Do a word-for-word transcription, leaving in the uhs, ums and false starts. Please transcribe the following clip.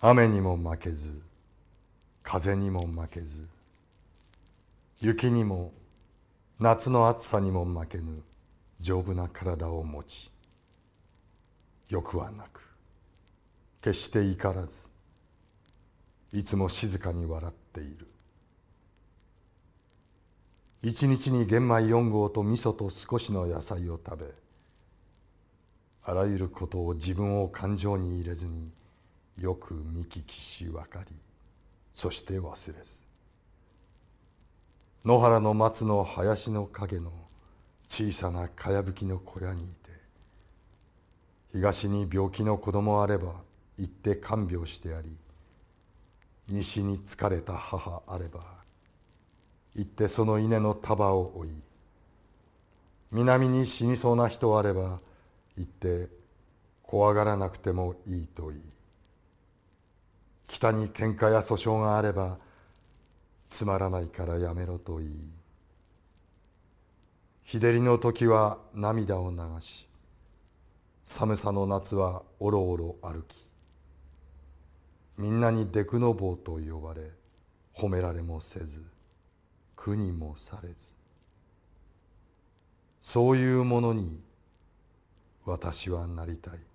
雨にも負けず、風にも負けず、雪にも夏の暑さにも負けぬ丈夫な体を持ち、欲はなく、決して怒らず、いつも静かに笑っている。一日に玄米四合と味噌と少しの野菜を食べ、あらゆることを自分を感情に入れずによく見聞きし分かり、そして忘れず、野原の松の林の陰の小さなかやぶきの小屋にいて、東に病気の子供あれば行って看病してやり、西に疲れた母あれば行ってその稲の束を追い、南に死にそうな人あれば行って怖がらなくてもいいと言い、北に喧嘩や訴訟があればつまらないからやめろと言い、日照りの時は涙を流し、寒さの夏はおろおろ歩き、みんなにデクノボーと呼ばれ、褒められもせず苦にもされず、そういうものに私はなりたい。